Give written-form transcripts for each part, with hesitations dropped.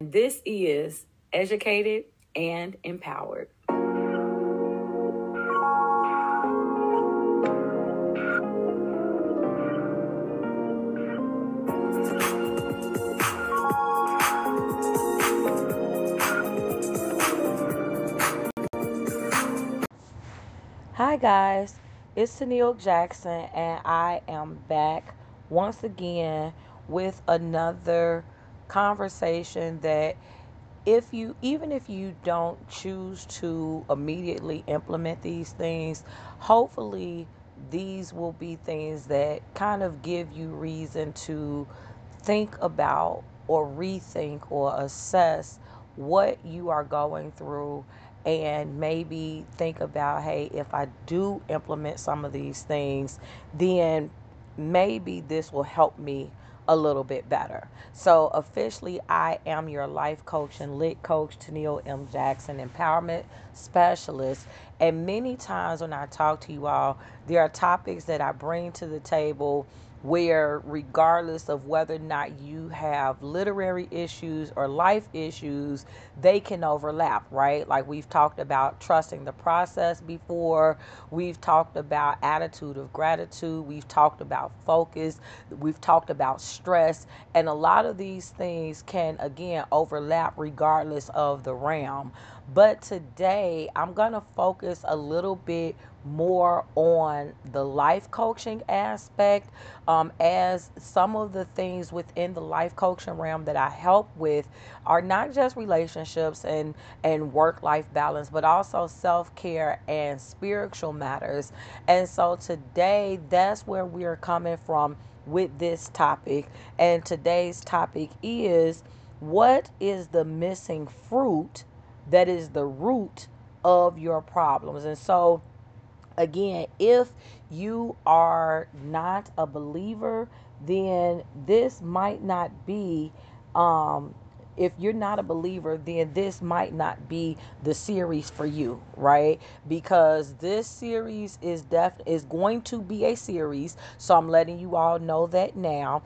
This is Educated and Empowered. Hi, guys. It's Tennille Jackson, and I am back once again with another conversation that even if you don't choose to immediately implement these things, hopefully these will be things that kind of give you reason to think about or rethink or assess what you are going through, and maybe think about, hey, if I do implement some of these things, then maybe this will help me a little bit better. So officially, I am your life coach and lit coach, Tennille M. Jackson, empowerment specialist. And many times when I talk to you all, there are topics that I bring to the table where, regardless of whether or not you have literary issues or life issues, they can overlap, right? Like, we've talked about trusting the process before, we've talked about attitude of gratitude, we've talked about focus, we've talked about stress, and a lot of these things can, again, overlap regardless of the realm. But today, I'm going to focus a little bit more on the life coaching aspect, as some of the things within the life coaching realm that I help with are not just relationships and work life balance, but also self care and spiritual matters. And so today, that's where we are coming from with this topic. And today's topic is, what is the missing fruit that is the root of your problems? And so, again, if you are not a believer, then this might not be, if you're not a believer, then this might not be the series for you, right? Because this series is going to be a series. So I'm letting you all know that now.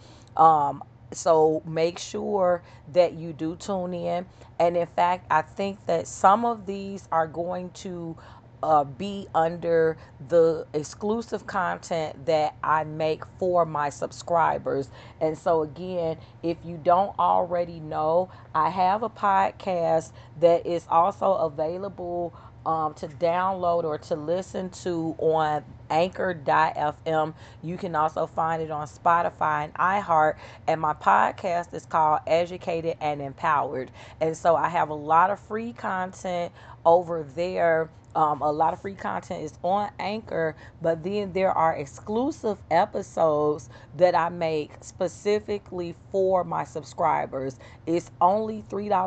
So make sure that you do tune in. And in fact, I think that some of these are going to be under the exclusive content that I make for my subscribers. And so, again, if you don't already know, I have a podcast that is also available to download or to listen to on anchor.fm. You can also find it on Spotify and iHeart. And my podcast is called Educated and Empowered. And so I have a lot of free content over there. A lot of free content is on Anchor, but then there are exclusive episodes that I make specifically for my subscribers. It's only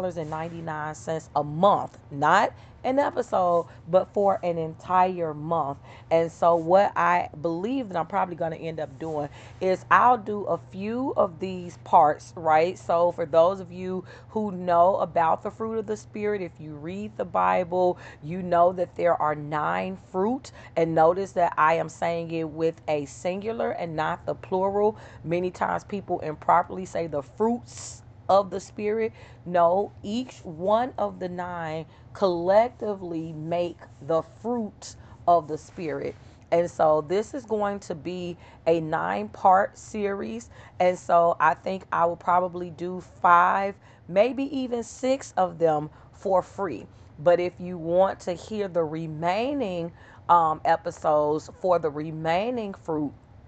$3.99 a month, not an episode, but for an entire month. And so what I believe that I'm probably going to end up doing is I'll do a few of these parts, right? So for those of you who know about the fruit of the Spirit, if you read the Bible, you know that there are 9 fruit. And notice that I am saying it with a singular and not the plural. Many times people improperly say the fruits of the Spirit. No, each one of the 9 collectively make the fruit of the Spirit. And so this is going to be a 9-part series. And so I think I will probably do 5, maybe even 6 of them for free. But if you want to hear the remaining episodes for the remaining fruit,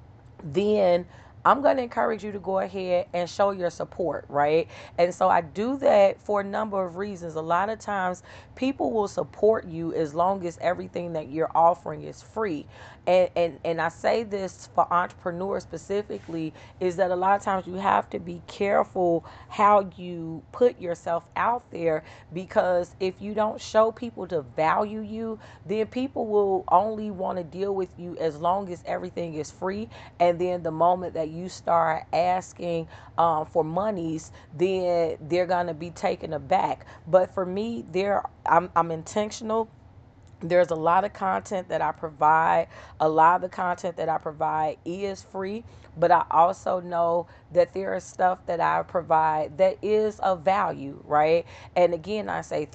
then I'm going to encourage you to go ahead and show your support, right? And so I do that for a number of reasons. A lot of times people will support you as long as everything that you're offering is free. And I say this for entrepreneurs specifically, is that a lot of times you have to be careful how you put yourself out there, because if you don't show people to value you, then people will only want to deal with you as long as everything is free. And then the moment that you start asking for monies, then they're going to be taken aback. But for me, I'm intentional There's a lot of content that I provide. A lot of the content that I provide is free, but I also know that there is stuff that I provide that is of value, right? And again, I say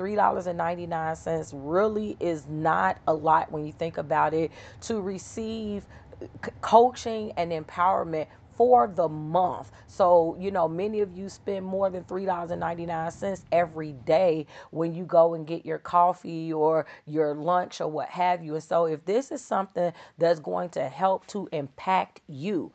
$3.99 really is not a lot when you think about it to receive coaching and empowerment for the month. So, many of you spend more than $3.99 every day when you go and get your coffee or your lunch or what have you. And so, if this is something that's going to help to impact you,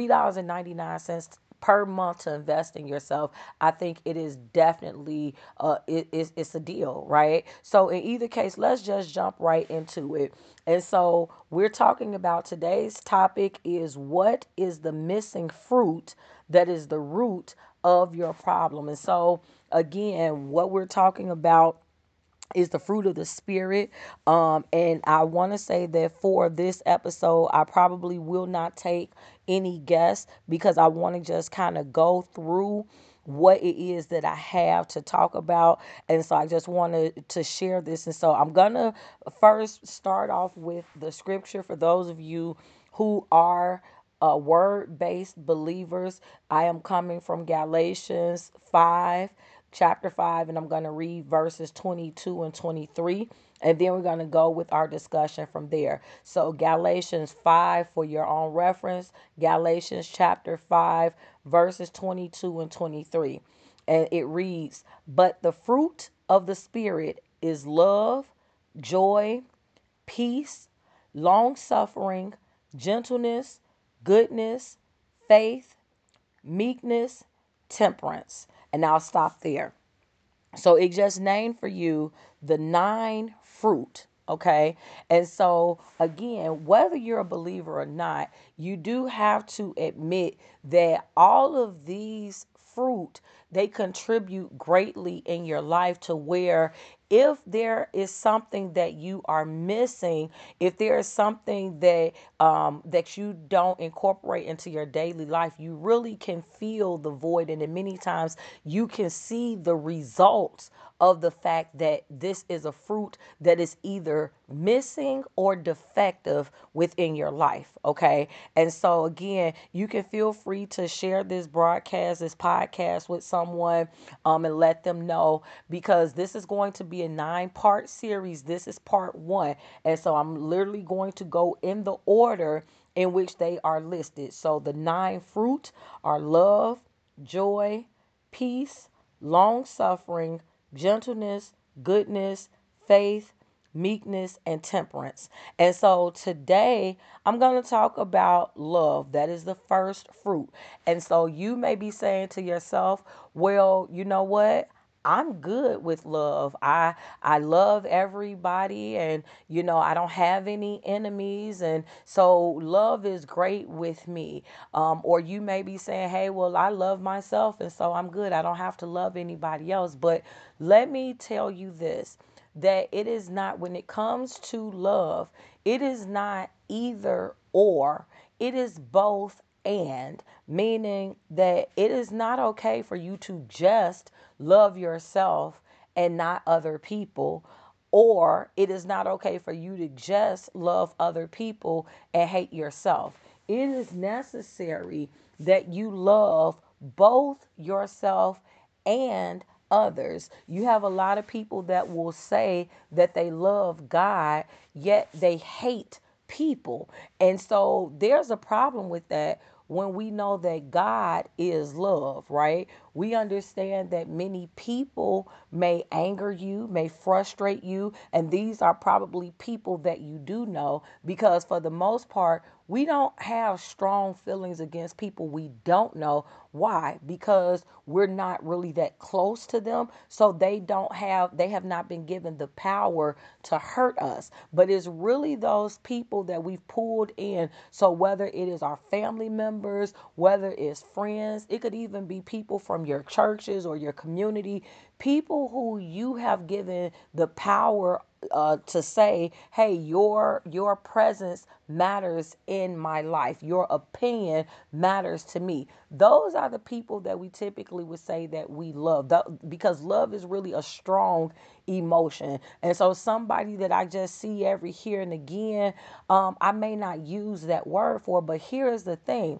$3.99 per month to invest in yourself, I think it is definitely it's a deal, right? So in either case, let's just jump right into it. And so we're talking about today's topic is what is the missing fruit that is the root of your problem. And so again, what we're talking about is the fruit of the spirit. And I want to say that for this episode, I probably will not take any guests because I want to just kind of go through what it is that I have to talk about. And so I just wanted to share this. And so I'm going to first start off with the scripture for those of you who are word based believers. I am coming from Galatians 5, chapter 5, and I'm going to read verses 22 and 23. And then we're going to go with our discussion from there. So, Galatians 5 for your own reference, Galatians chapter 5, verses 22 and 23. And it reads, "But the fruit of the Spirit is love, joy, peace, long suffering, gentleness, goodness, faith, meekness, temperance." And I'll stop there. So it just named for you the 9 fruit. Okay. And so, again, whether you're a believer or not, you do have to admit that all of these fruit, they contribute greatly in your life to where if there is something that you are missing, if there is something that you don't incorporate into your daily life, you really can feel the void, and then many times you can see the results of the fact that this is a fruit that is either missing or defective within your life. Okay. And so, again, you can feel free to share this broadcast, this podcast with someone, and let them know because this is going to be a 9 part series. This is part 1. And so I'm literally going to go in the order in which they are listed. So the 9 fruit are love, joy, peace, long suffering, gentleness, goodness, faith, meekness, and temperance. And so today I'm going to talk about love. That is the first fruit. And so you may be saying to yourself, well, you know what? I'm good with love. I love everybody, and I don't have any enemies, and so love is great with me. Or you may be saying, "Hey, well, I love myself, and so I'm good. I don't have to love anybody else." But let me tell you this, that it is not, when it comes to love, it is not either or, it is both and, meaning that it is not okay for you to just love yourself and not other people, or it is not okay for you to just love other people and hate yourself. It is necessary that you love both yourself and others. You have a lot of people that will say that they love God, yet they hate people. And so there's a problem with that when we know that God is love, right? We understand that many people may anger you, may frustrate you, and these are probably people that you do know because for the most part, we don't have strong feelings against people we don't know. Why? Because we're not really that close to them. So they have not been given the power to hurt us. But it's really those people that we've pulled in. So whether it is our family members, whether it's friends, it could even be people from from your churches or your community, people who you have given the power to say, hey, your presence matters in my life. Your opinion matters to me. Those are the people that we typically would say that we love, because love is really a strong emotion. And so somebody that I just see every here and again, I may not use that word for, but here is the thing.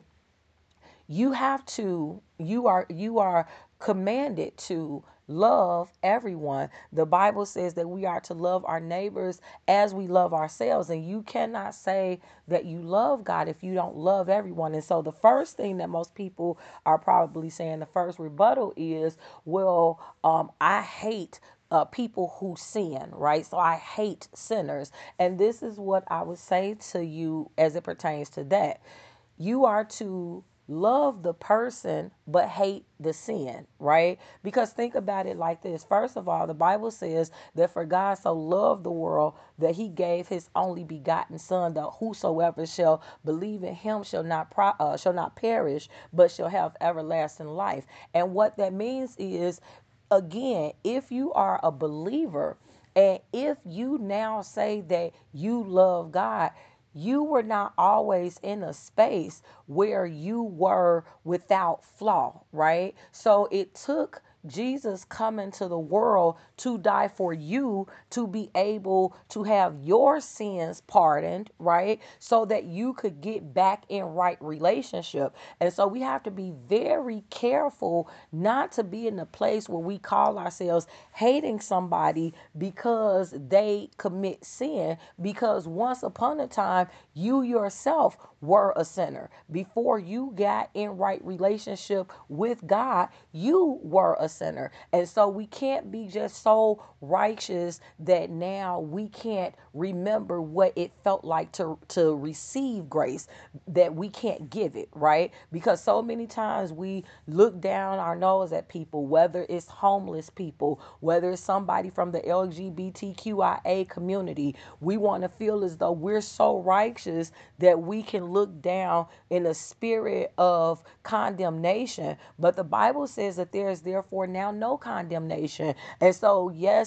You are commanded to love everyone. The Bible says that we are to love our neighbors as we love ourselves, and you cannot say that you love God if you don't love everyone. And so the first thing that most people are probably saying, the first rebuttal is, well, I hate people who sin, right? So I hate sinners. And this is what I would say to you as it pertains to that. You are to love the person but hate the sin, right? Because think about it like this. First of all, the Bible says that for God so loved the world that he gave his only begotten son, that whosoever shall believe in him shall not perish but shall have everlasting life. And what that means is, again, if you are a believer and if you now say that you love God, you were not always in a space where you were without flaw, right? So it took Jesus coming to the world to die for you to be able to have your sins pardoned, right? So that you could get back in right relationship. And so we have to be very careful not to be in a place where we call ourselves hating somebody because they commit sin, because once upon a time you yourself were a sinner. Before you got in right relationship with God, you were a sinner. And so we can't be just so righteous that now we can't remember what it felt like to receive grace, that we can't give it, right? Because so many times we look down our nose at people, whether it's homeless people, whether it's somebody from the LGBTQIA community. We want to feel as though we're so righteous that we can look down in a spirit of condemnation. But the Bible says that there is therefore now no condemnation. And so, yes,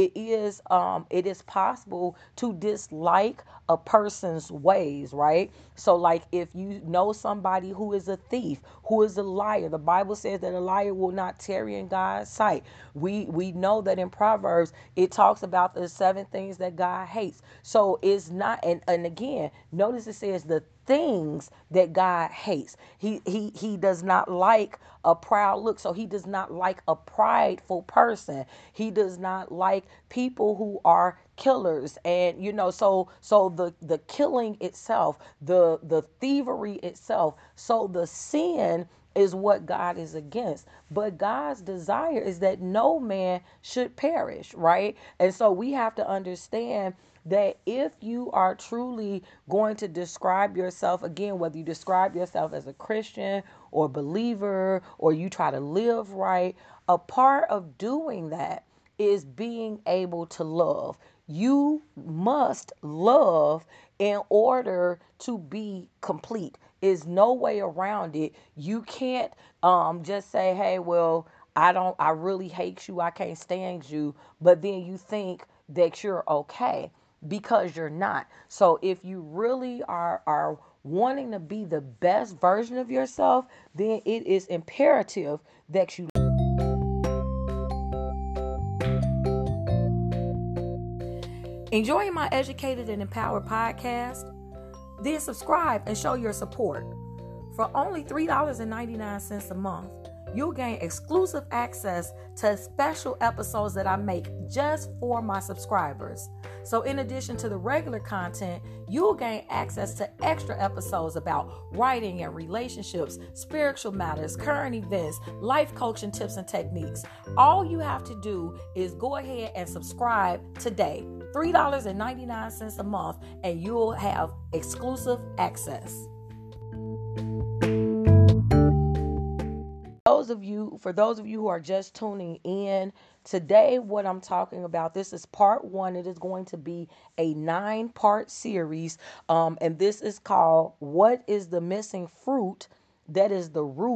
it is possible to dislike a person's ways, right? So like if you know somebody who is a thief, who is a liar, the Bible says that a liar will not tarry in God's sight. We know that in Proverbs it talks about the seven things that God hates. So it's not, and again, notice it says the things that God hates. He does not like a proud look. So he does not like a prideful person. He does not like people who are killers. And so the killing itself, the thievery itself, so the sin is what God is against. But God's desire is that no man should perish, right? And so we have to understand that if you are truly going to describe yourself, again, whether you describe yourself as a Christian or believer, or you try to live right, a part of doing that is being able to love. You must love in order to be complete. Is no way around it. You can't just say, hey, well, I really hate you, I can't stand you, but then you think that you're okay, because you're not. So if you really are wanting to be the best version of yourself, then it is imperative that you enjoying my Educated and Empowered podcast. Then subscribe and show your support. For only $3.99 a month, you'll gain exclusive access to special episodes that I make just for my subscribers. So in addition to the regular content, you'll gain access to extra episodes about writing and relationships, spiritual matters, current events, life coaching tips and techniques. All you have to do is go ahead and subscribe today. $3.99 a month, and you'll have exclusive access. For those of you who are just tuning in, today what I'm talking about, this is part one. It is going to be a 9-part series, and this is called "What is the Missing Fruit That is the Root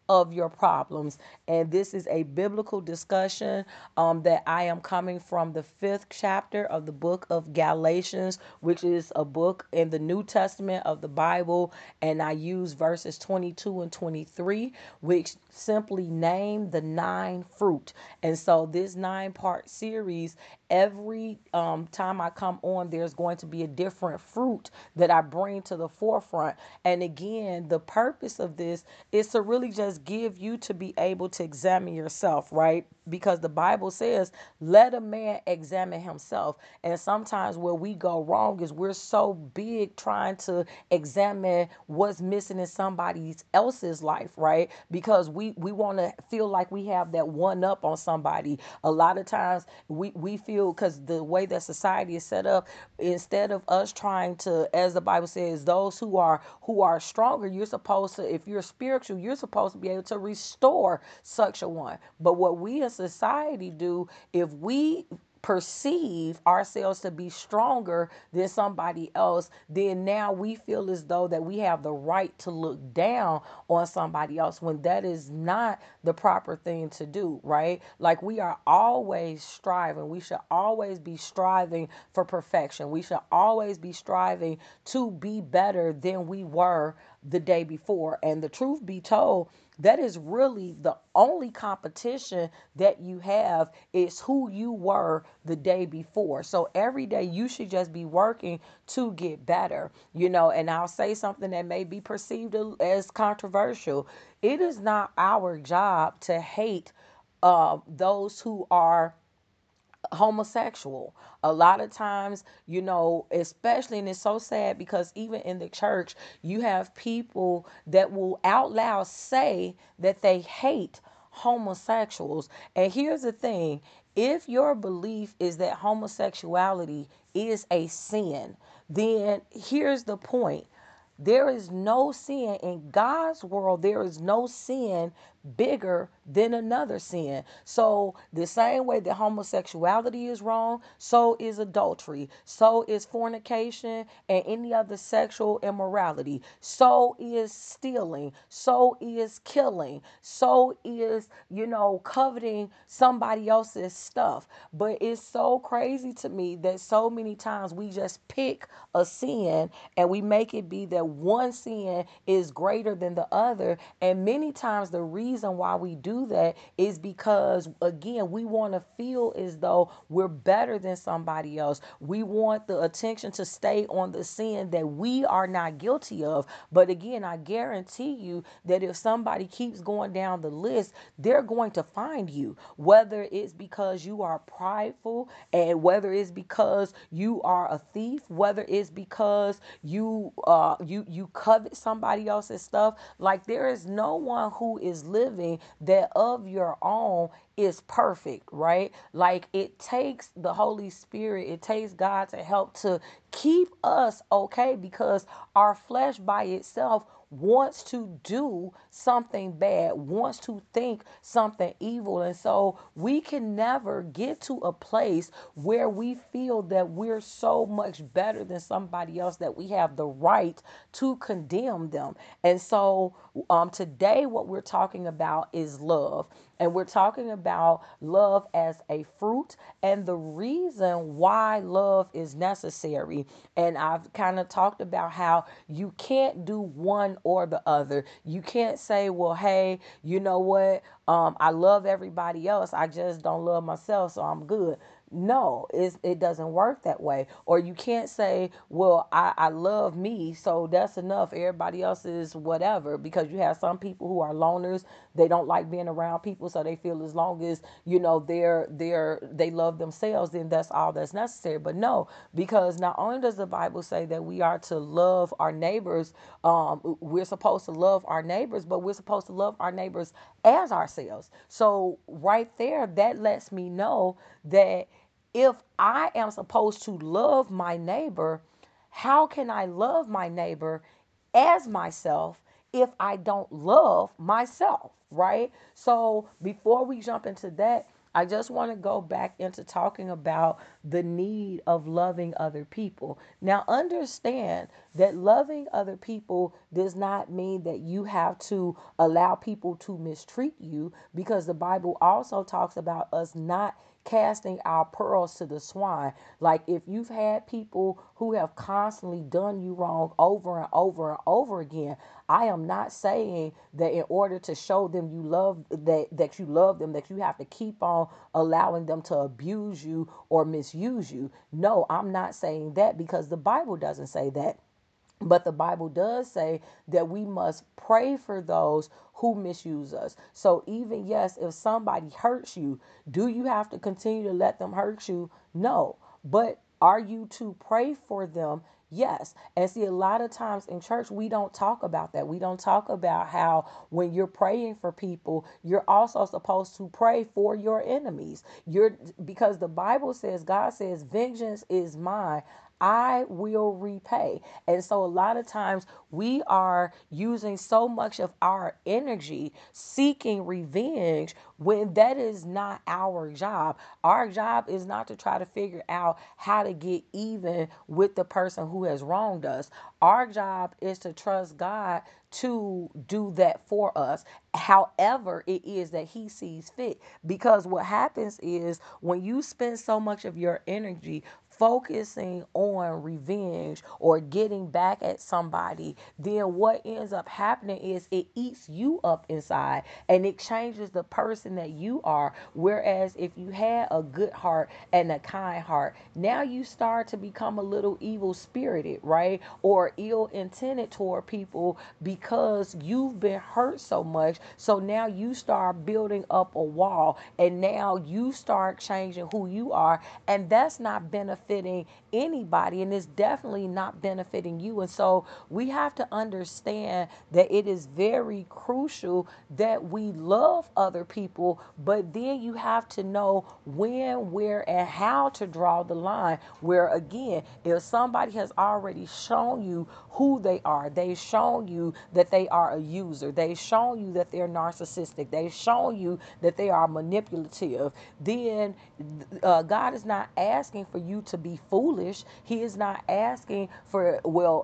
of your problems. And this is a biblical discussion that I am coming from the fifth chapter of the book of Galatians, which is a book in the New Testament of the Bible. And I use verses 22 and 23, which simply name the nine fruit. And so this 9-part series, every time I come on, there's going to be a different fruit that I bring to the forefront. And again, the purpose of this is to really just give you to be able to examine yourself, right? Because the Bible says, let a man examine himself. And sometimes where we go wrong is we're so big trying to examine what's missing in somebody else's life, right? Because we want to feel like we have that one up on somebody. A lot of times we feel, because the way that society is set up, instead of us trying to, as the Bible says, those who are stronger, you're supposed to, if you're spiritual, you're supposed to be able to restore such a one. But what we as society do, if we perceive ourselves to be stronger than somebody else, then now we feel as though that we have the right to look down on somebody else, when that is not the proper thing to do, right? Like, we are always striving. We should always be striving for perfection. We should always be striving to be better than we were the day before. And the truth be told, that is really the only competition that you have, is who you were the day before. So every day you should just be working to get better, and I'll say something that may be perceived as controversial. It is not our job to hate those who are homosexual. A lot of times, especially, and it's so sad, because even in the church, you have people that will out loud say that they hate homosexuals. And here's the thing: if your belief is that homosexuality is a sin, then here's the point: there is no sin in God's world. There is no sin bigger than another sin. So, the same way that homosexuality is wrong, so is adultery, so is fornication, and any other sexual immorality, so is stealing, so is killing, so is, coveting somebody else's stuff. But it's so crazy to me that so many times we just pick a sin and we make it be that one sin is greater than the other. And many times the reason why we do that is because, again, we want to feel as though we're better than somebody else. We want the attention to stay on the sin that we are not guilty of. But again, I guarantee you that if somebody keeps going down the list, they're going to find you, whether it's because you are prideful, and whether it's because you are a thief, whether it's because you covet somebody else's stuff. Like, there is no one who is living that of your own is perfect, right? Like, it takes the Holy Spirit, it takes God to help to keep us okay, because our flesh by itself wants to do something bad, wants to think something evil. And so we can never get to a place where we feel that we're so much better than somebody else that we have the right to condemn them. And so today, what we're talking about is love. And we're talking about love as a fruit and the reason why love is necessary. And I've kind of talked about how you can't do one or the other. You can't say, well, hey, you know what? I love everybody else, I just don't love myself, so I'm good. No, it doesn't work that way. Or you can't say, well, I love me, so that's enough. Everybody else is whatever. Because you have some people who are loners. They don't like being around people, so they feel as long as, they love themselves, then that's all that's necessary. But no, because not only does the Bible say that we are to love our neighbors, we're supposed to love our neighbors, but we're supposed to love our neighbors as ourselves. So right there, that lets me know that if I am supposed to love my neighbor, how can I love my neighbor as myself if I don't love myself, right? So before we jump into that, I just want to go back into talking about the need of loving other people. Now, understand that loving other people does not mean that you have to allow people to mistreat you, because the Bible also talks about us not casting our pearls to the swine. Like, if you've had people who have constantly done you wrong over and over and over again, I am not saying that in order to show them that you love them, that you have to keep on allowing them to abuse you or misuse you. No, I'm not saying that, because the Bible doesn't say that. But the Bible does say that we must pray for those who misuse us. So, even yes, if somebody hurts you, do you have to continue to let them hurt you? No. But are you to pray for them? Yes. And see, a lot of times in church, we don't talk about that. We don't talk about how when you're praying for people, you're also supposed to pray for your enemies. Because the Bible says, God says, vengeance is mine. I will repay. And so a lot of times we are using so much of our energy seeking revenge when that is not our job. Our job is not to try to figure out how to get even with the person who has wronged us. Our job is to trust God to do that for us, however it is that he sees fit. Because what happens is when you spend so much of your energy focusing on revenge or getting back at somebody, then what ends up happening is it eats you up inside and it changes the person that you are. Whereas if you had a good heart and a kind heart, now you start to become a little evil spirited, right? Or ill intended toward people because you've been hurt so much. So now you start building up a wall and now you start changing who you are. And that's not benefiting anybody, and it's definitely not benefiting you. And so we have to understand that it is very crucial that we love other people, but then you have to know when, where, and how to draw the line. Where again, if somebody has already shown you who they are, they've shown you that they are a user, they've shown you that they're narcissistic, they've shown you that they are manipulative, then God is not asking for you to be foolish. He is not asking for, well,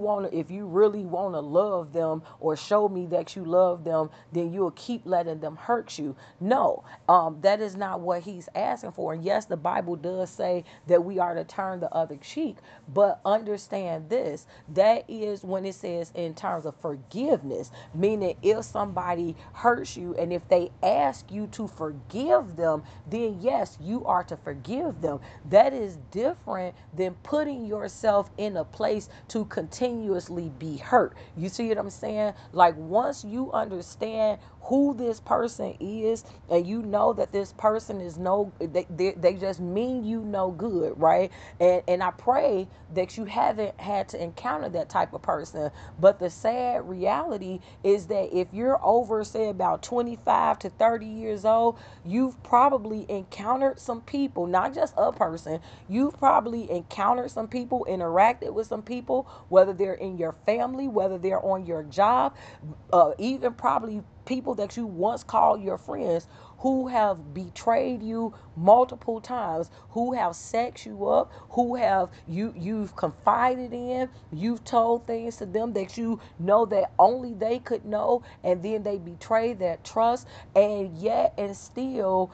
if you really want to love them or show me that you love them, then you'll keep letting them hurt you. No, that is not what he's asking for. And yes, the Bible does say that we are to turn the other cheek, but understand this, that is when it says in terms of forgiveness, meaning if somebody hurts you and if they ask you to forgive them, then yes, you are to forgive them. That is different than putting yourself in a place to continuously be hurt. You see what I'm saying? Like, once you understand who this person is and you know that this person is they just mean you no good, right? And I pray that you haven't had to encounter that type of person. But the sad reality is that if you're over, say, about 25 to 30 years old, you've probably encountered some people, not just a person, you've probably encountered some people, interacted with some people, whether they're in your family, whether they're on your job, even probably people that you once called your friends, who have betrayed you multiple times, who have set you up, who have you've confided in, you've told things to them that you know that only they could know, and then they betray that trust, and yet and still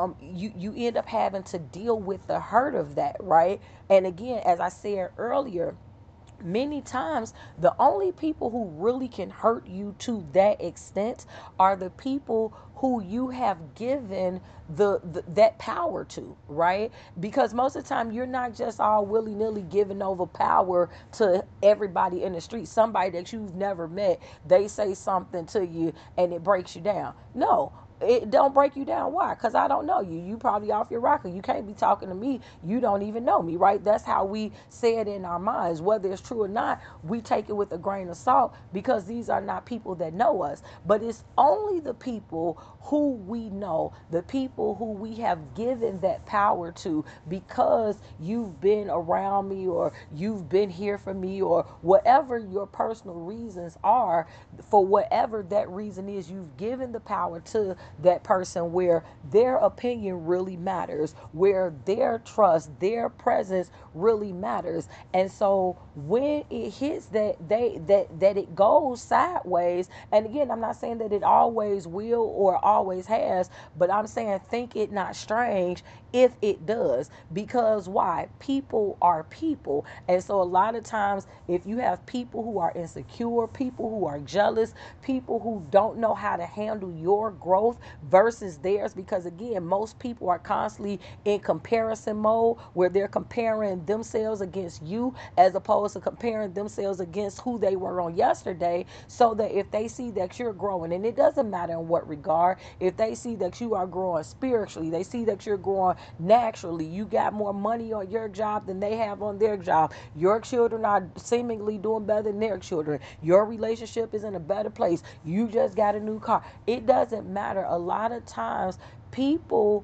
you end up having to deal with the hurt of that, right? And again, as I said earlier, many times the only people who really can hurt you to that extent are the people who you have given that power to, right? Because most of the time you're not just all willy-nilly giving over power to everybody in the street. Somebody that you've never met, they say something to you and it breaks you down. No, it don't break you down. Why? Because I don't know you. You probably off your rocker. You can't be talking to me. You don't even know me, right? That's how we say it in our minds. Whether it's true or not, we take it with a grain of salt, because these are not people that know us. But it's only the people who we know, the people who we have given that power to, because you've been around me or you've been here for me or whatever your personal reasons are. For whatever that reason is, you've given the power to that person where their opinion really matters, where their trust, their presence really matters. And so when it hits that it goes sideways, and again, I'm not saying that it always will or always has, but I'm saying think it not strange if it does. Because why? People are people. And so a lot of times, if you have people who are insecure, people who are jealous, people who don't know how to handle your growth versus theirs, because again, most people are constantly in comparison mode where they're comparing themselves against you as opposed to comparing themselves against who they were on yesterday. So that if they see that you're growing, and it doesn't matter in what regard, if they see that you are growing spiritually, they see that you're growing naturally, you got more money on your job than they have on their job, your children are seemingly doing better than their children, your relationship is in a better place, you just got a new car. It doesn't matter. A lot of times people,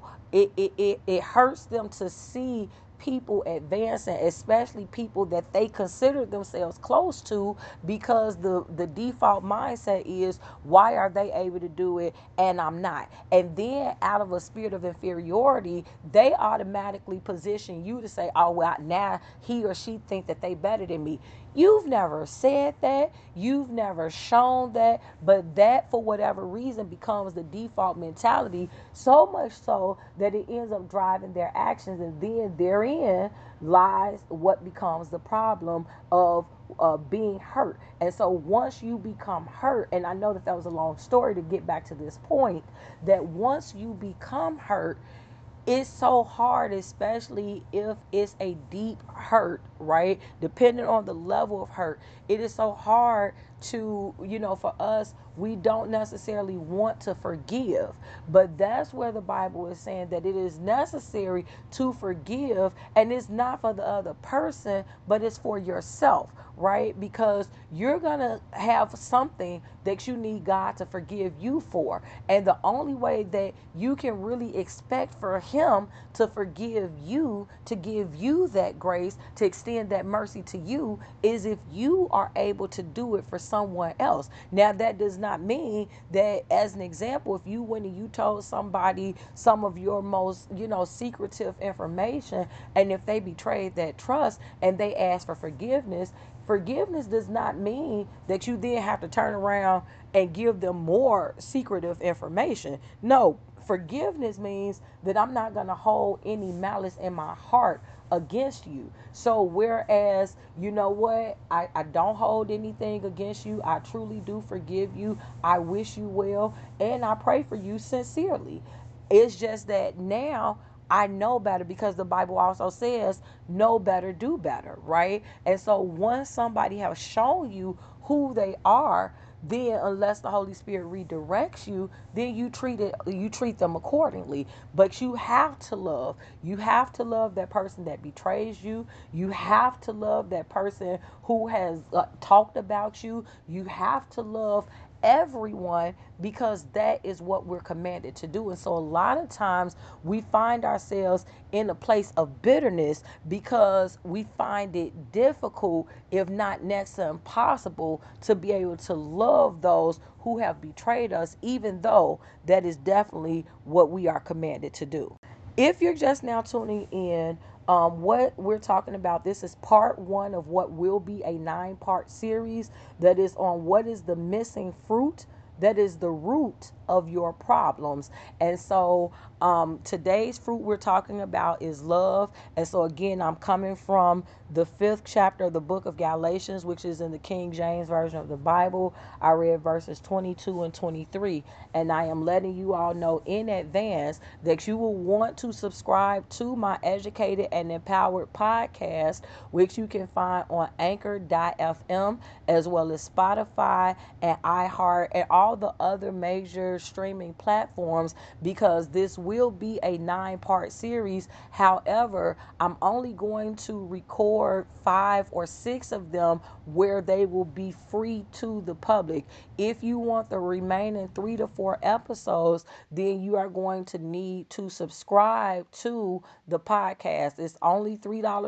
it hurts them to see people advancing, especially people that they consider themselves close to, because the default mindset is, why are they able to do it and I'm not? And then out of a spirit of inferiority, they automatically position you to say, oh well, now he or she think that they better than me. You've never said that, you've never shown that, but that for whatever reason becomes the default mentality, so much so that it ends up driving their actions, and then therein lies what becomes the problem of being hurt. And so once you become hurt, and I know that was a long story to get back to this point, that once you become hurt, it's so hard, especially if it's a deep hurt, right? Depending on the level of hurt, it is so hard to, for us, we don't necessarily want to forgive. But that's where the Bible is saying that it is necessary to forgive, and it's not for the other person, but it's for yourself, right? Because you're going to have something that you need God to forgive you for. And the only way that you can really expect for Him to forgive you, to give you that grace, to extend that mercy to you, is if you are able to do it for someone else. Now, that does not mean that, as an example, if you went and you told somebody some of your most, secretive information, and if they betrayed that trust and they asked for forgiveness, forgiveness does not mean that you then have to turn around and give them more secretive information. No, forgiveness means that I'm not going to hold any malice in my heart against you. So whereas, you know what, I don't hold anything against you, I truly do forgive you, I wish you well, and I pray for you sincerely. It's just that now I know better, because the Bible also says, know better, do better, right? And so once somebody has shown you who they are, then unless the Holy Spirit redirects you, then you treat them accordingly. But you have to love. You have to love that person that betrays you. You have to love that person who has talked about you. You have to love everyone, because that is what we're commanded to do. And so a lot of times we find ourselves in a place of bitterness because we find it difficult, if not next to impossible, to be able to love those who have betrayed us, even though that is definitely what we are commanded to do. If you're just now tuning in, what we're talking about, this is part one of what will be a 9-part series that is on what is the missing fruit that is the root of your problems. And so today's fruit we're talking about is love. And so again, I'm coming from the 5th chapter of the book of Galatians, which is in the King James Version of the Bible. I read verses 22 and 23. And I am letting you all know in advance that you will want to subscribe to my Educated and Empowered podcast, which you can find on anchor.fm, as well as Spotify and iHeart and all the other major streaming platforms, because this will be a 9-part series. However, I'm only going to record 5 or 6 of them where they will be free to the public. If you want the remaining 3 to 4 episodes, then you are going to need to subscribe to the podcast. It's only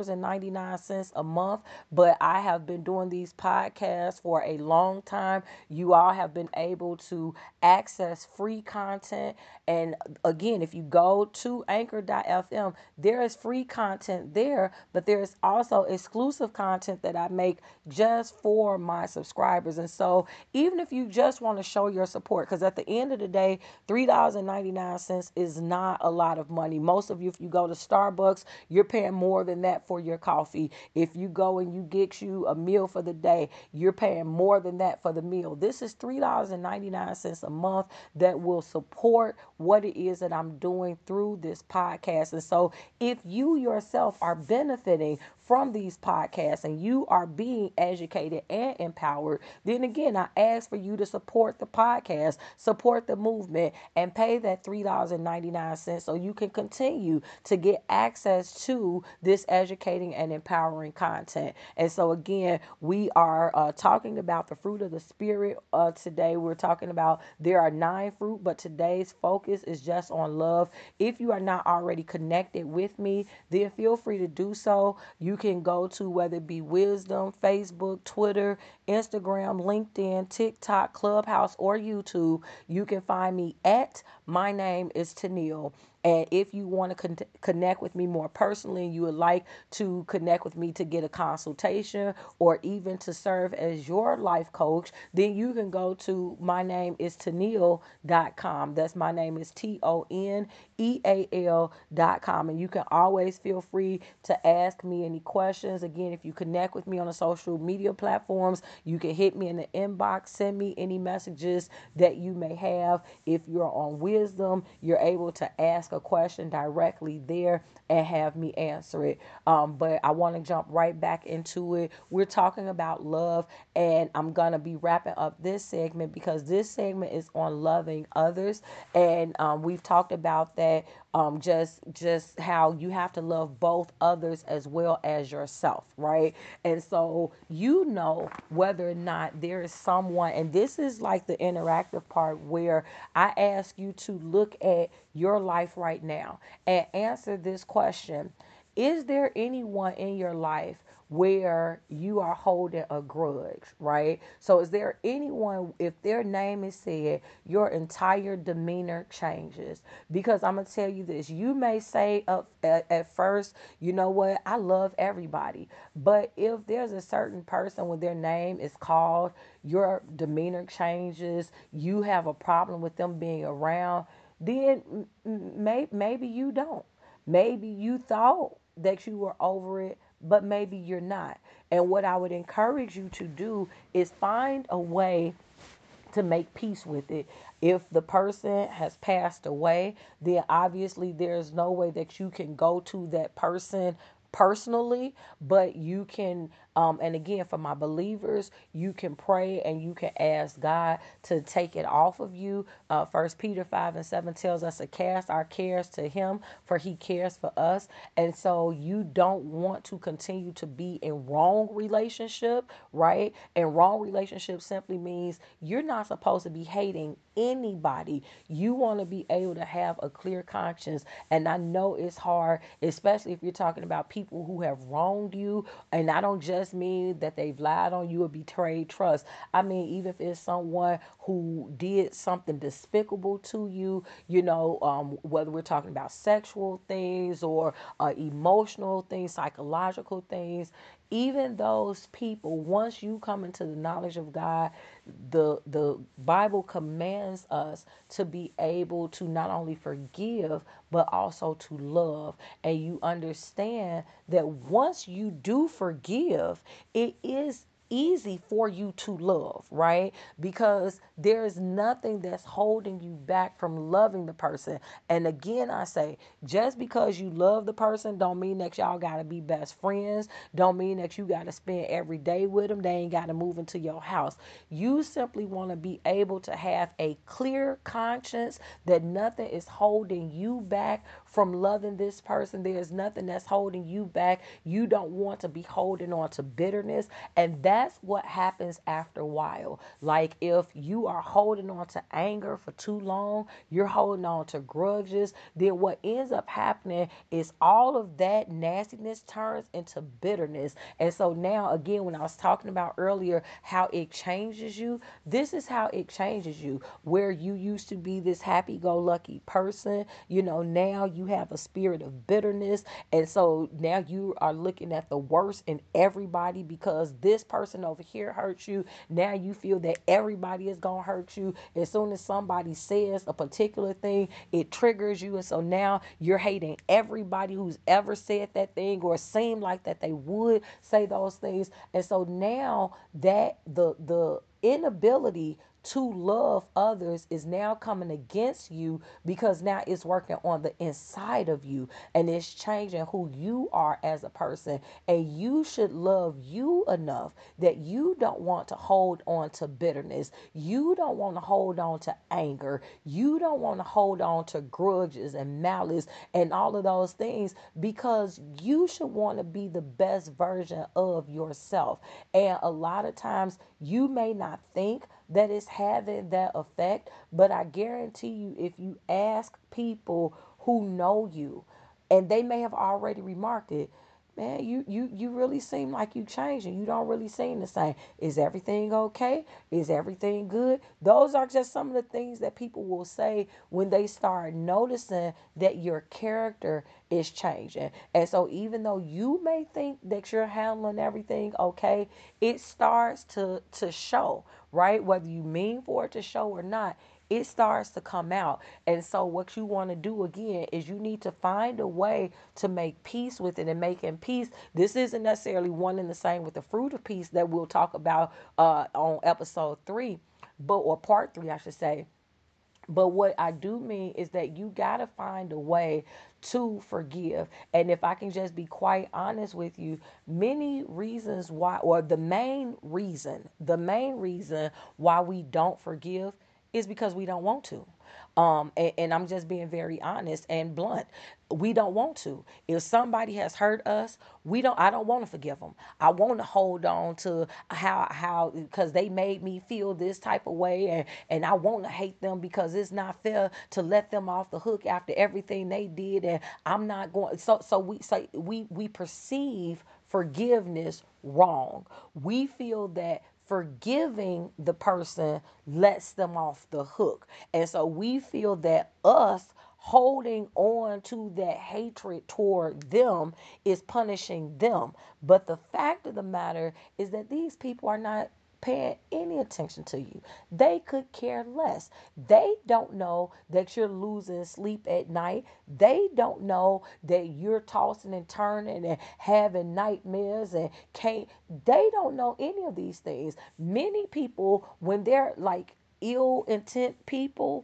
$3.99 a month, but I have been doing these podcasts for a long time. You all have been able to access has free content. And again, if you go to anchor.fm, there is free content there, but there is also exclusive content that I make just for my subscribers. And so even if you just want to show your support, because at the end of the day, $3.99 is not a lot of money. Most of you, if you go to Starbucks, you're paying more than that for your coffee. If you go and you get you a meal for the day, you're paying more than that for the meal. This is $3.99 a month that will support what it is that I'm doing through this podcast. And so if you yourself are benefiting from these podcasts and you are being educated and empowered, then again, I ask for you to support the podcast, support the movement, and pay that $3.99 so you can continue to get access to this educating and empowering content. And so again, we are talking about the fruit of the spirit today. We're talking about there are 9 fruit, but today's focus is just on love. If you are not already connected with me, then feel free to do so. You can go to whether it be Wisdom, Facebook, Twitter, Instagram, LinkedIn, TikTok, Clubhouse, or YouTube. You can find me at My Name is Tennille. And if you want to connect with me more personally, and you would like to connect with me to get a consultation or even to serve as your life coach, then you can go to mynameistenneal.com. That's my name is TONEAL.com. And you can always feel free to ask me any questions. Again, if you connect with me on the social media platforms, you can hit me in the inbox, send me any messages that you may have. If you're on Wisdom, you're able to ask a question directly there and have me answer it. But I want to jump right back into it. We're talking about love, and I'm going to be wrapping up this segment because this segment is on loving others. And we've talked about that, just how you have to love both others as well as yourself, right? And so you know whether or not there is someone, and this is like the interactive part where I ask you to look at your life right now and answer this question. Is there anyone in your life where you are holding a grudge, right? So is there anyone, if their name is said, your entire demeanor changes? Because I'm going to tell you this, you may say up at first, you know what, I love everybody. But if there's a certain person when their name is called, your demeanor changes, you have a problem with them being around, then maybe you don't. Maybe you thought that you were over it, but maybe you're not. And what I would encourage you to do is find a way to make peace with it. If the person has passed away, then obviously there's no way that you can go to that person personally, but you can, and again, for my believers, you can pray and you can ask God to take it off of you. 1 Peter 5:7 tells us to cast our cares to him, for he cares for us. And so you don't want to continue to be in wrong relationship, right? And wrong relationship simply means you're not supposed to be hating anybody. You want to be able to have a clear conscience. And I know it's hard, especially if you're talking about people who have wronged you. And I don't just mean that they've lied on you or betrayed trust. I mean, even if it's someone who did something despicable to you, whether we're talking about sexual things or emotional things, psychological things, even those people, once you come into the knowledge of God, the Bible commands us to be able to not only forgive but also to love. And you understand that once you do forgive, it is easy for you to love, right? Because there is nothing that's holding you back from loving the person. And again, I say, just because you love the person don't mean that y'all got to be best friends, don't mean that you got to spend every day with them, they ain't got to move into your house. You simply want to be able to have a clear conscience that nothing is holding you back from loving this person. There's nothing that's holding you back. You don't want to be holding on to bitterness, and that that's what happens after a while. Like if you are holding on to anger for too long, you're holding on to grudges, then what ends up happening is all of that nastiness turns into bitterness. And so now, again, when I was talking about earlier how it changes you, this is how it changes you. Where you used to be this happy go lucky person, now you have a spirit of bitterness. And so now you are looking at the worst in everybody because this person over here hurt you. Now you feel that everybody is going to hurt you. As soon as somebody says a particular thing, it triggers you. And so now you're hating everybody who's ever said that thing or seemed like that they would say those things. And so now that the inability to love others is now coming against you because now it's working on the inside of you and it's changing who you are as a person. And you should love you enough that you don't want to hold on to bitterness. You don't want to hold on to anger. You don't want to hold on to grudges and malice and all of those things because you should want to be the best version of yourself. And a lot of times you may not think that it's having that effect, but I guarantee you, if you ask people who know you, and they may have already remarked it, man, you really seem like you changing. You don't really seem the same. Is everything okay? Is everything good? Those are just some of the things that people will say when they start noticing that your character is changing. And so even though you may think that you're handling everything okay, it starts to show, right? Whether you mean for it to show or not, it starts to come out. And so what you want to do again is you need to find a way to make peace with it. And making peace, this isn't necessarily one and the same with the fruit of peace that we'll talk about on episode 3, but or part 3 I should say. But what I do mean is that you got to find a way to forgive. And if I can just be quite honest with you, many reasons why, or the main reason why we don't forgive is because we don't want to. And I'm just being very honest and blunt. We don't want to. If somebody has hurt us, I don't want to forgive them. I want to hold on to because they made me feel this type of way, and I want to hate them because it's not fair to let them off the hook after everything they did, and I'm not going. So we perceive forgiveness wrong. We feel that forgiving the person lets them off the hook. And so we feel that us holding on to that hatred toward them is punishing them. But the fact of the matter is that these people are not paying any attention to you. They could care less. They don't know that you're losing sleep at night. They don't know that you're tossing and turning and having nightmares and can't. They don't know any of these things. Many people, when they're like ill intent people,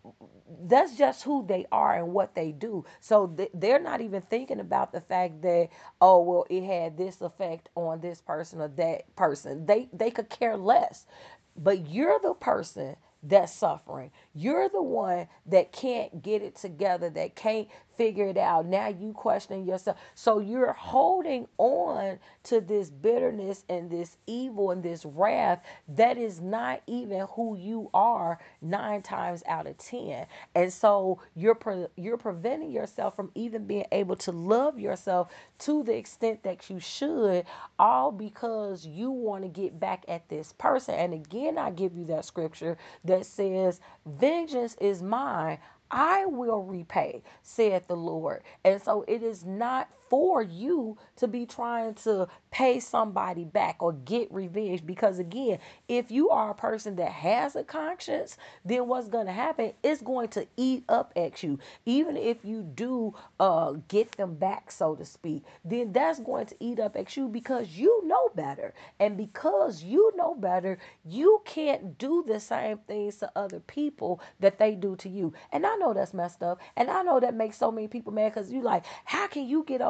that's just who they are and what they do. So they're not even thinking about the fact that, oh well, it had this effect on this person or that person. They could care less. But you're the person that's suffering. You're the one that can't get it together, that can't figure it out. Now you questioning yourself. So you're holding on to this bitterness and this evil and this wrath that is not even who you are 9 times out of 10. And so you're preventing yourself from even being able to love yourself to the extent that you should, all because you want to get back at this person. And again, I give you that scripture that says, vengeance is mine, I will repay, saith the Lord. And so it is not for you to be trying to pay somebody back or get revenge. Because again, if you are a person that has a conscience, then what's going to happen is going to eat up at you. Even if you do get them back, so to speak, then that's going to eat up at you because you know better. And because you know better, you can't do the same things to other people that they do to you. And I know that's messed up. And I know that makes so many people mad because you like, how can you get over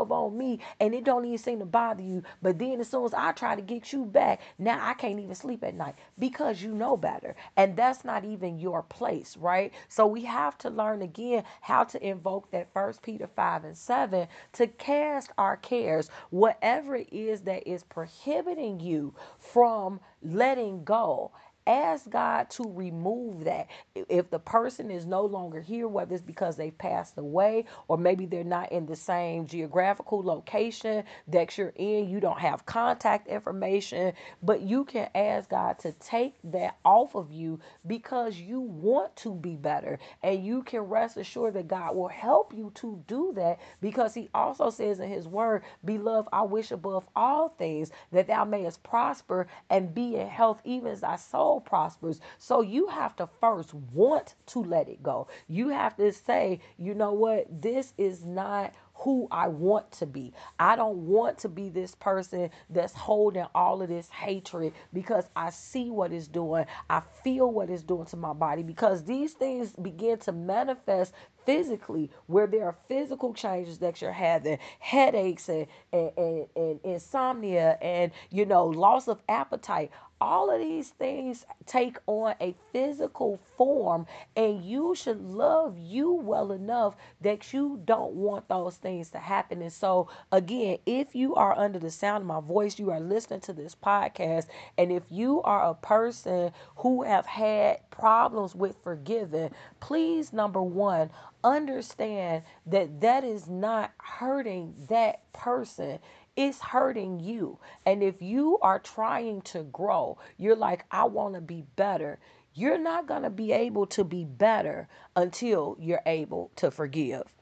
love on me and it don't even seem to bother you. But then as soon as I try to get you back, now I can't even sleep at night because you know better. And that's not even your place, right? So we have to learn again how to invoke that First Peter 5:7 to cast our cares, whatever it is that is prohibiting you from letting go. Ask God to remove that. If the person is no longer here, whether it's because they passed away or maybe they're not in the same geographical location that you're in, you don't have contact information, but you can ask God to take that off of you because you want to be better. And you can rest assured that God will help you to do that because He also says in His word, Beloved, I wish above all things that thou mayest prosper and be in health, even as thy soul prospers. So you have to first want to let it go. You have to say, you know what, this is not who I want to be. I don't want to be this person that's holding all of this hatred because I see what it's doing. I feel what it's doing to my body because these things begin to manifest physically where there are physical changes that you're having, headaches and insomnia and, loss of appetite. All of these things take on a physical form, and you should love you well enough that you don't want those things to happen. And so, again, if you are under the sound of my voice, you are listening to this podcast, and if you are a person who have had problems with forgiving, please, number one, understand that that is not hurting that person. It's hurting you. And if you are trying to grow, you're like, I want to be better. You're not going to be able to be better until you're able to forgive.